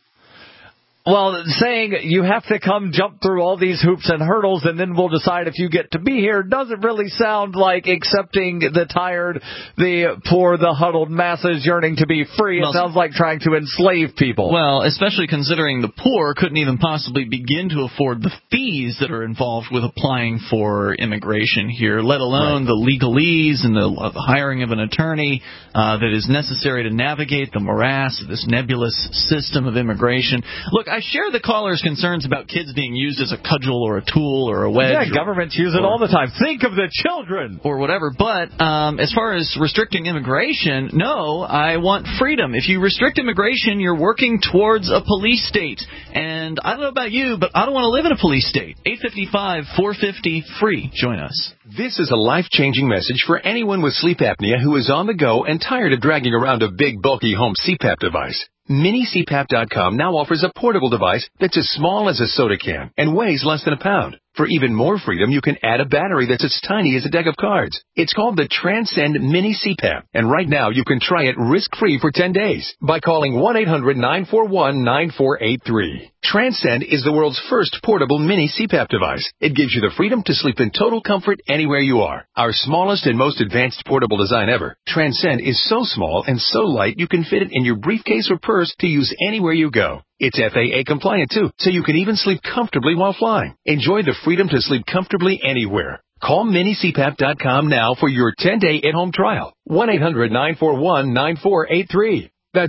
Well, saying you have to come jump through all these hoops and hurdles and then we'll decide if you get to be here doesn't really sound like accepting the tired, the poor, the huddled masses yearning to be free. It sounds like trying to enslave people. Well, especially considering the poor couldn't even possibly begin to afford the fees that are involved with applying for immigration here, let alone the legalese and the hiring of an attorney that is necessary to navigate the morass of this nebulous system of immigration. Look, I share the caller's concerns about kids being used as a cudgel or a tool or a wedge. Yeah, governments use it all the time. Think of the children. Or whatever. But as far as restricting immigration, no, I want freedom. If you restrict immigration, you're working towards a police state. And I don't know about you, but I don't want to live in a police state. 855-450-FREE. Join us. This is a life-changing message for anyone with sleep apnea who is on the go and tired of dragging around a big, bulky home CPAP device. MiniCPAP.com now offers a portable device that's as small as a soda can and weighs less than a pound. For even more freedom, you can add a battery that's as tiny as a deck of cards. It's called the Transcend Mini CPAP, and right now you can try it risk-free for 10 days by calling 1-800-941-9483. Transcend is the world's first portable mini CPAP device. It gives you the freedom to sleep in total comfort anywhere you are. Our smallest and most advanced portable design ever, Transcend is so small and so light you can fit it in your briefcase or purse to use anywhere you go. It's FAA compliant too, so you can even sleep comfortably while flying. Enjoy the freedom to sleep comfortably anywhere. Call MiniCPAP.com now for your 10-day at-home trial. 1-800-941-9483. That's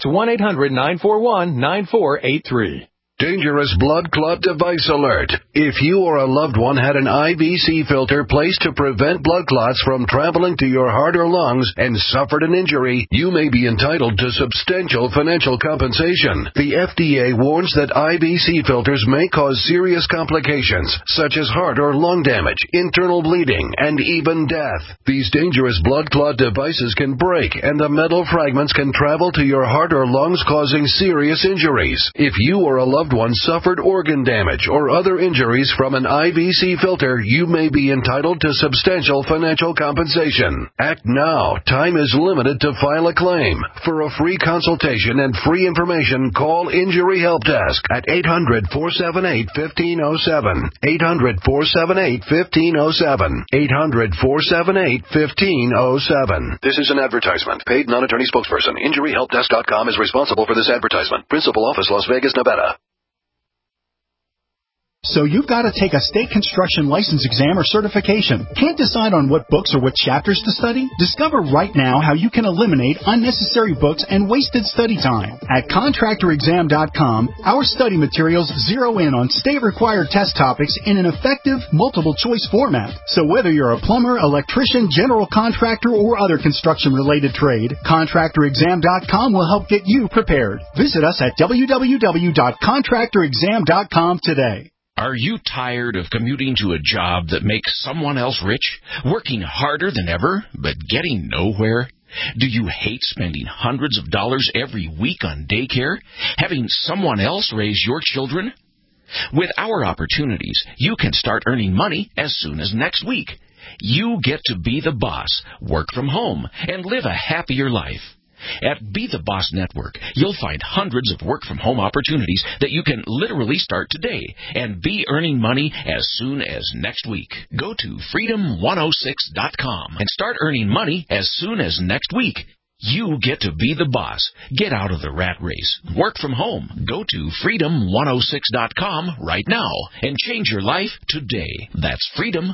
1-800-941-9483. Dangerous blood clot device alert. If you or a loved one had an IVC filter placed to prevent blood clots from traveling to your heart or lungs and suffered an injury, you may be entitled to substantial financial compensation. The FDA warns that IVC filters may cause serious complications, such as heart or lung damage, internal bleeding, and even death. These dangerous blood clot devices can break, and the metal fragments can travel to your heart or lungs, causing serious injuries. If you or a loved loved one suffered organ damage or other injuries from an IVC filter, you may be entitled to substantial financial compensation. Act now. Time is limited to file a claim. For a free consultation and free information, call Injury Help Desk at 800-478-1507. 800-478-1507. 800-478-1507. This is an advertisement. Paid non-attorney spokesperson. InjuryHelpDesk.com is responsible for this advertisement. Principal office, Las Vegas, Nevada. So you've got to take a state construction license exam or certification. Can't decide on what books or what chapters to study? Discover right now how you can eliminate unnecessary books and wasted study time. At ContractorExam.com, our study materials zero in on state-required test topics in an effective, multiple-choice format. So whether you're a plumber, electrician, general contractor, or other construction-related trade, ContractorExam.com will help get you prepared. Visit us at www.ContractorExam.com today. Are you tired of commuting to a job that makes someone else rich, working harder than ever, but getting nowhere? Do you hate spending hundreds of dollars every week on daycare, having someone else raise your children? With our opportunities, you can start earning money as soon as next week. You get to be the boss, work from home, and live a happier life. At Be the Boss Network, you'll find hundreds of work-from-home opportunities that you can literally start today and be earning money as soon as next week. Go to freedom106.com and start earning money as soon as next week. You get to be the boss. Get out of the rat race. Work from home. Go to freedom106.com right now and change your life today. That's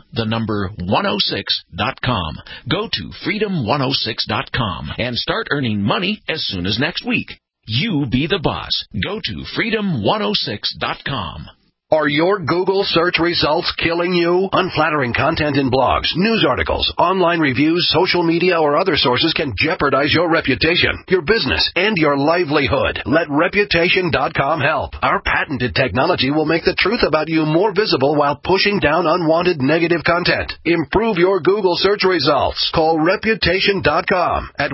freedom106.com. Go to freedom106.com and start earning money as soon as next week. You be the boss. Go to freedom106.com. Are your Google search results killing you? Unflattering content in blogs, news articles, online reviews, social media, or other sources can jeopardize your reputation, your business, and your livelihood. Let Reputation.com help. Our patented technology will make the truth about you more visible while pushing down unwanted negative content. Improve your Google search results. Call Reputation.com at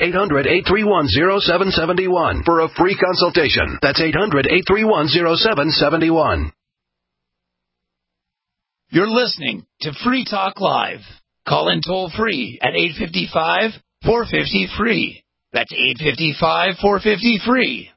1-800-831-0771 for a free consultation. That's 800-831-0771. You're listening to Free Talk Live. Call in toll-free at 855-450-FREE. That's 855-450-FREE.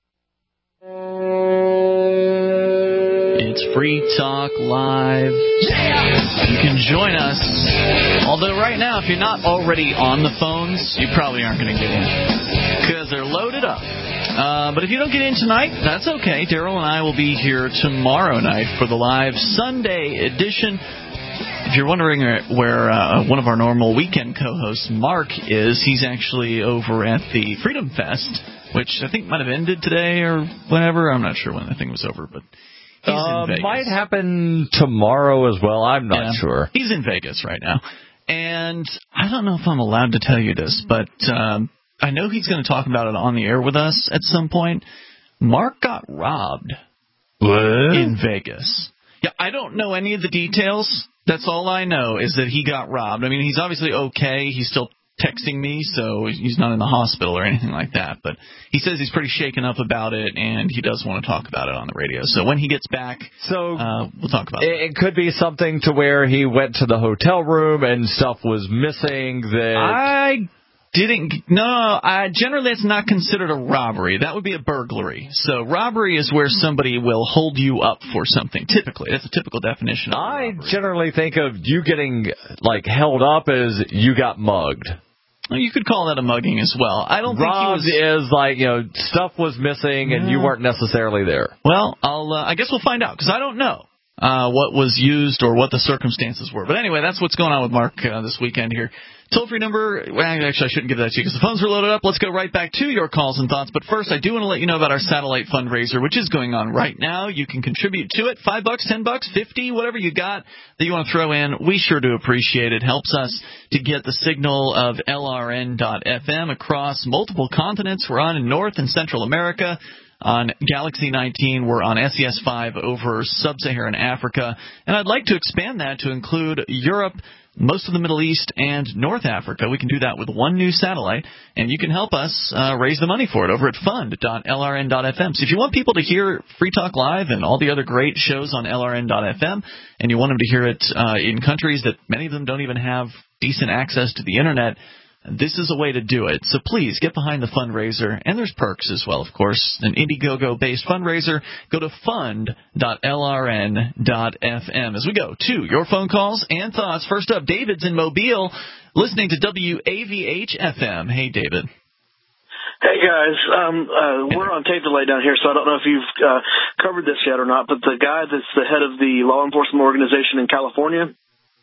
It's Free Talk Live. You can join us. Although right now, if you're not already on the phones, you probably aren't going to get in because they're loaded up. But if you don't get in tonight, that's okay. Daryl and I will be here tomorrow night for the live Sunday edition. If you're wondering where one of our normal weekend co-hosts, Mark, is, he's actually over at the Freedom Fest, which I think might have ended today or whenever. I'm not sure when the thing was over, but he's in Vegas. Might happen tomorrow as well. I'm not sure. He's in Vegas right now. And I don't know if I'm allowed to tell you this, but I know he's going to talk about it on the air with us at some point. Mark got robbed in Vegas. Yeah, I don't know any of the details. That's all I know is that he got robbed. I mean, he's obviously okay. He's still texting me, so he's not in the hospital or anything like that. But he says he's pretty shaken up about it, and he does want to talk about it on the radio. So when he gets back, we'll talk about it. It could be something to where he went to the hotel room and stuff was missing that... Generally it's not considered a robbery. That would be a burglary. So robbery is where somebody will hold you up for something, typically. That's a typical definition of robbery. I generally think of you getting, held up as you got mugged. Well, you could call that a mugging as well. I don't Robbed think he was... is stuff was missing and you weren't necessarily there. Well, I guess we'll find out, because I don't know what was used or what the circumstances were. But anyway, that's what's going on with Mark this weekend here. Toll-free number, well, actually, I shouldn't give that to you because the phones are loaded up. Let's go right back to your calls and thoughts. But first, I do want to let you know about our satellite fundraiser, which is going on right now. You can contribute to it, $5, $10, $50, whatever you got that you want to throw in. We sure do appreciate it. Helps us to get the signal of LRN.FM across multiple continents. We're on in North and Central America. On Galaxy 19, we're on SES 5 over sub-Saharan Africa. And I'd like to expand that to include Europe, most of the Middle East, and North Africa. We can do that with one new satellite, and you can help us raise the money for it over at fund.lrn.fm. So if you want people to hear Free Talk Live and all the other great shows on lrn.fm, and you want them to hear it in countries that many of them don't even have decent access to the Internet, this is a way to do it. So please get behind the fundraiser, and there's perks as well, of course. An Indiegogo-based fundraiser. Go to fund.lrn.fm. As we go to your phone calls and thoughts. First up, David's in Mobile, listening to WAVH-FM. Hey, David. Hey, guys. We're on tape delay down here, so I don't know if you've covered this yet or not, but the guy that's the head of the law enforcement organization in California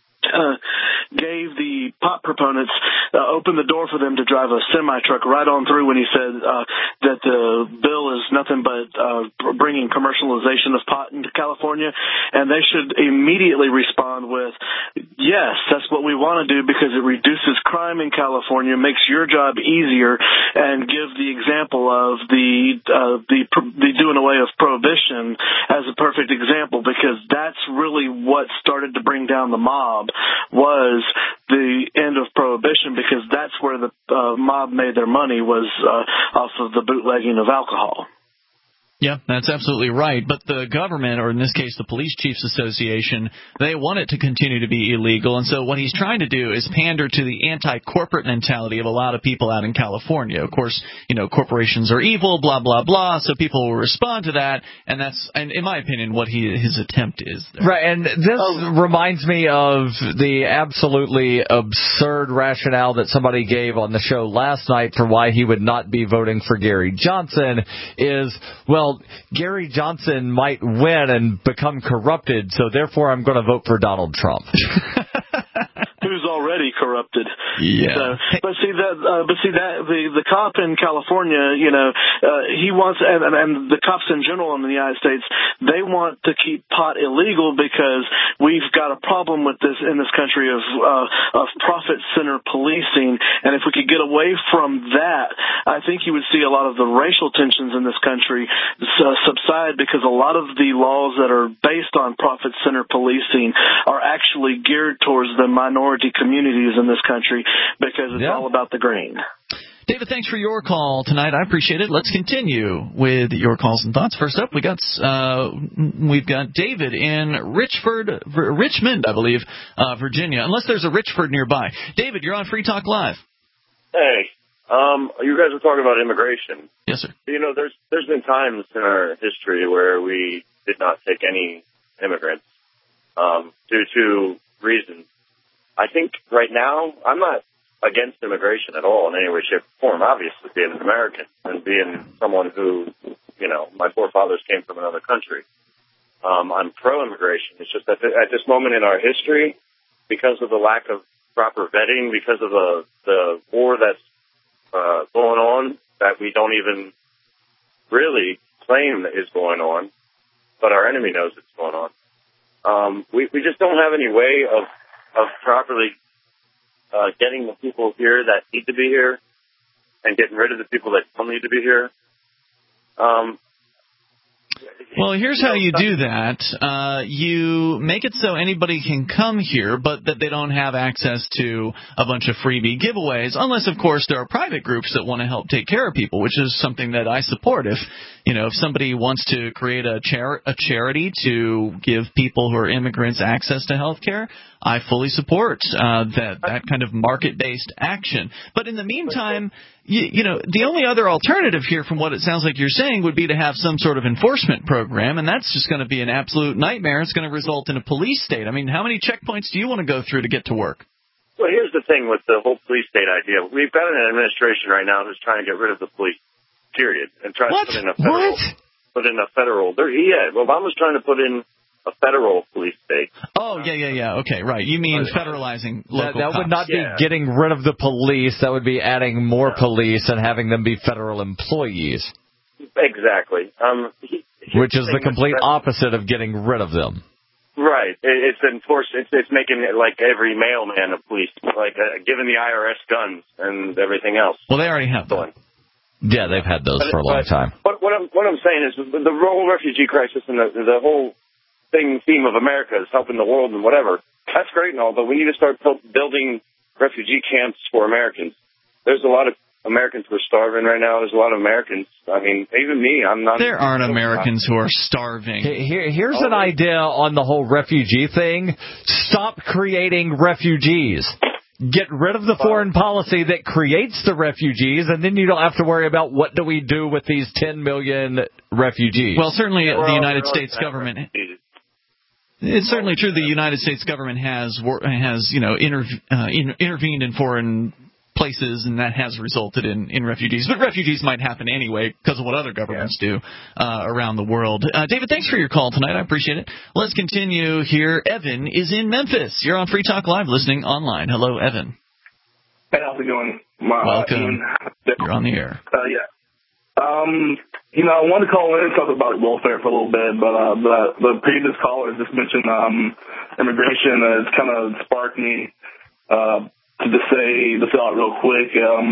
gave the pot proponents, opened the door for them to drive a semi-truck right on through when he said that the bill is nothing but bringing commercialization of pot into California, and they should immediately respond with, yes, that's what we want to do because it reduces crime in California, makes your job easier, and give the example of the doing away of prohibition as a perfect example, because that's really what started to bring down the mob, was the end of prohibition, because that's where the mob made their money, was off of the bootlegging of alcohol. Yeah, that's absolutely right. But the government, or in this case the Police Chiefs Association, they want it to continue to be illegal. And so what he's trying to do is pander to the anti-corporate mentality of a lot of people out in California. Of course, corporations are evil, blah, blah, blah. So people will respond to that. And that's, and in my opinion, what his attempt is there. Right. And this reminds me of the absolutely absurd rationale that somebody gave on the show last night for why he would not be voting for Gary Johnson is, well, Gary Johnson might win and become corrupted, so therefore I'm going to vote for Donald Trump. Who's already corrupted? Yeah. But see that the cop in California, he wants, and the cops in general in the United States, they want to keep pot illegal because we've got a problem with this in this country of profit center policing, and if we could get away from that, I think you would see a lot of the racial tensions in this country subside, because a lot of the laws that are based on profit center policing are actually geared towards the minority communities in this country, because it's all about the green. David, thanks for your call tonight. I appreciate it. Let's continue with your calls and thoughts. First up, we've got David in Richmond, I believe, Virginia, unless there's a Richford nearby. David, you're on Free Talk Live. Hey, you guys were talking about immigration. Yes, sir. There's been times in our history where we did not take any immigrants due to reasons. I think right now, I'm not against immigration at all in any way, shape, or form. Obviously, being an American and being someone who, my forefathers came from another country. I'm pro-immigration. It's just that at this moment in our history, because of the lack of proper vetting, because of the war that's going on, that we don't even really claim is going on, but our enemy knows it's going on. We just don't have any way of properly getting the people here that need to be here and getting rid of the people that don't need to be here. Well, here's how you do that. You make it so anybody can come here, but that they don't have access to a bunch of freebie giveaways, unless, of course, there are private groups that want to help take care of people, which is something that I support. If somebody wants to create a charity to give people who are immigrants access to health care, I fully support that kind of market-based action. But in the meantime, the only other alternative here, from what it sounds like you're saying, would be to have some sort of enforcement program, and that's just going to be an absolute nightmare. It's going to result in a police state. I mean, how many checkpoints do you want to go through to get to work? Well, here's the thing with the whole police state idea. We've got an administration right now who's trying to get rid of the police, period, and trying to put in a federal. Obama's trying to put in a federal police state. Oh, yeah. Okay, right. You mean federalizing local That would not cops. be getting rid of the police. That would be adding more police and having them be federal employees. Exactly. Which is the complete opposite of getting rid of them. Right. It's enforced. It's making it like every mailman a police, like giving the IRS guns and everything else. Well, they already have them. Yeah, they've had those for a long time. What I'm saying is the whole refugee crisis and the whole theme of America is helping the world and whatever. that's great and all, but we need to start building refugee camps for Americans. There's a lot of Americans who are starving right now. There's a lot of Americans. I mean, even me, I'm not. There aren't Americans who are starving. Here's an idea on the whole refugee thing. Stop creating refugees. Get rid of the foreign policy that creates the refugees, and then you don't have to worry about what do we do with these 10 million refugees. Well, certainly the United States government. It's certainly true the United States government has intervened in foreign places, and that has resulted in refugees. But refugees might happen anyway because of what other governments do around the world. David, thanks for your call tonight. I appreciate it. Let's continue here. Evan is in Memphis. You're on Free Talk Live listening online. Hello, Evan. Hey, how's it going? Welcome. You're on the air. I want to call in and talk about welfare for a little bit, but the previous caller just mentioned immigration. It's kind of sparked me to just say this out real quick.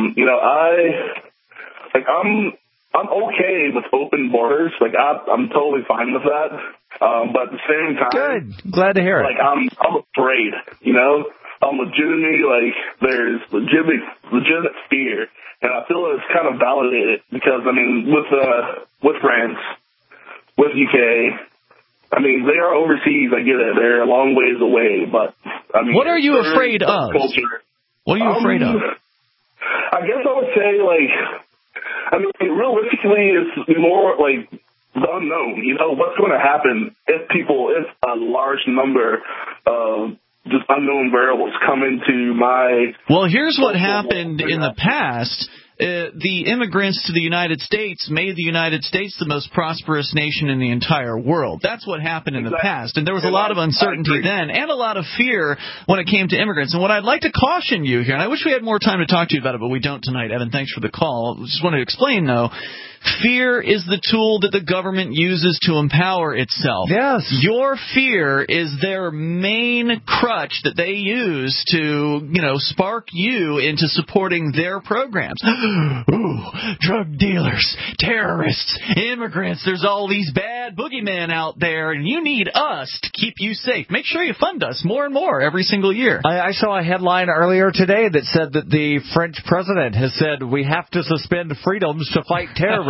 I'm okay with open borders. I'm totally fine with that. But at the same time, good. Glad to hear it. I'm afraid. I'm legitimately there's legitimate fear. And I feel it's kind of validated because, with France, with UK, they are overseas. I get it. They're a long ways away. But, what are you afraid of? Culture. What are you afraid of? I guess I would say, realistically, it's more the unknown. What's going to happen if a large number of just unknown variables come into my... Well, here's what happened in the past. The immigrants to the United States made the United States the most prosperous nation in the entire world. That's what happened in the past. And there was a lot of uncertainty then and a lot of fear when it came to immigrants. And what I'd like to caution you here, and I wish we had more time to talk to you about it, but we don't tonight. Evan, thanks for the call. I just want to explain, though. Fear is the tool that the government uses to empower itself. Yes. Your fear is their main crutch that they use to, spark you into supporting their programs. Ooh, drug dealers, terrorists, immigrants, there's all these bad boogeymen out there, and you need us to keep you safe. Make sure you fund us more and more every single year. I saw a headline earlier today that said that the French president has said we have to suspend freedoms to fight terrorism.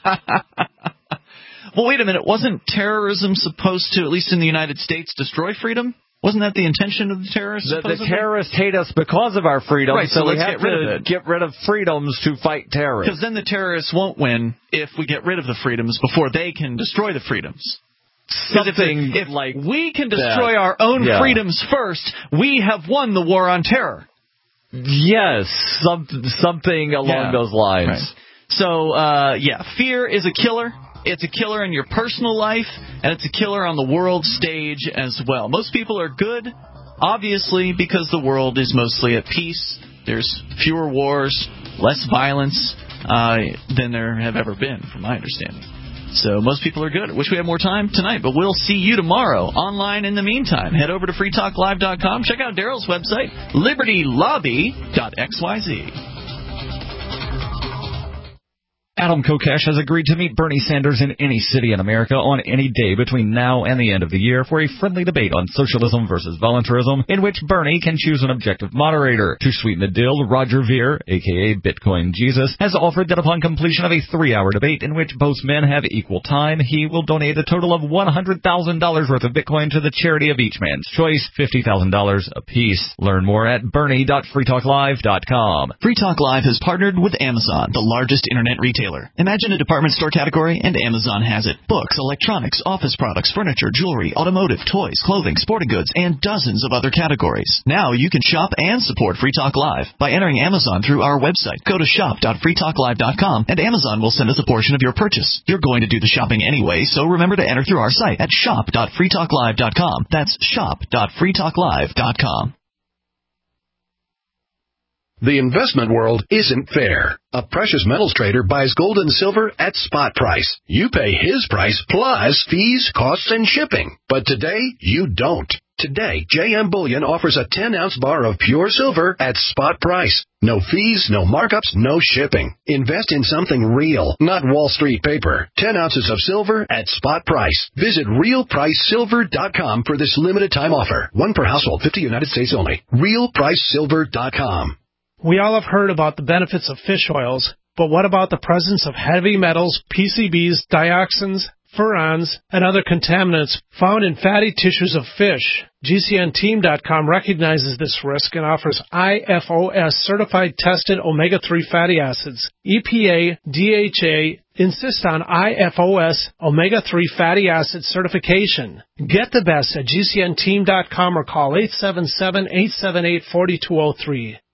Well, wait a minute. Wasn't terrorism supposed to, at least in the United States, destroy freedom? Wasn't that the intention of the terrorists? The terrorists hate us because of our freedom, right, so we let's have to get rid of freedoms to fight terrorism. Because then the terrorists won't win if we get rid of the freedoms before they can destroy the freedoms. Something if we can destroy our own freedoms first, we have won the war on terror. Yes, something along those lines. Right. So, fear is a killer. It's a killer in your personal life, and it's a killer on the world stage as well. Most people are good, obviously, because the world is mostly at peace. There's fewer wars, less violence than there have ever been, from my understanding. So most people are good. I wish we had more time tonight, but we'll see you tomorrow online in the meantime. Head over to freetalklive.com. Check out Daryl's website, libertylobby.xyz. Adam Kokesh has agreed to meet Bernie Sanders in any city in America on any day between now and the end of the year for a friendly debate on socialism versus voluntarism, in which Bernie can choose an objective moderator. To sweeten the deal, Roger Ver, a.k.a. Bitcoin Jesus, has offered that upon completion of a 3-hour debate in which both men have equal time, he will donate a total of $100,000 worth of Bitcoin to the charity of each man's choice, $50,000 apiece. Learn more at bernie.freetalklive.com. Free Talk Live has partnered with Amazon, the largest internet retailer. Imagine a department store category, and Amazon has it. Books, electronics, office products, furniture, jewelry, automotive, toys, clothing, sporting goods, and dozens of other categories. Now you can shop and support Free Talk Live by entering Amazon through our website. Go to shop.freetalklive.com, and Amazon will send us a portion of your purchase. You're going to do the shopping anyway, so remember to enter through our site at shop.freetalklive.com. That's shop.freetalklive.com. The investment world isn't fair. A precious metals trader buys gold and silver at spot price. You pay his price plus fees, costs, and shipping. But today, you don't. Today, JM Bullion offers a 10-ounce bar of pure silver at spot price. No fees, no markups, no shipping. Invest in something real, not Wall Street paper. 10 ounces of silver at spot price. Visit realpricesilver.com for this limited time offer. One per household, 50 United States only. realpricesilver.com. We all have heard about the benefits of fish oils, but what about the presence of heavy metals, PCBs, dioxins, furans, and other contaminants found in fatty tissues of fish? GCNteam.com recognizes this risk and offers IFOS certified tested omega-3 fatty acids. EPA, DHA insist on IFOS omega-3 fatty acid certification. Get the best at GCNteam.com or call 877-878-4203.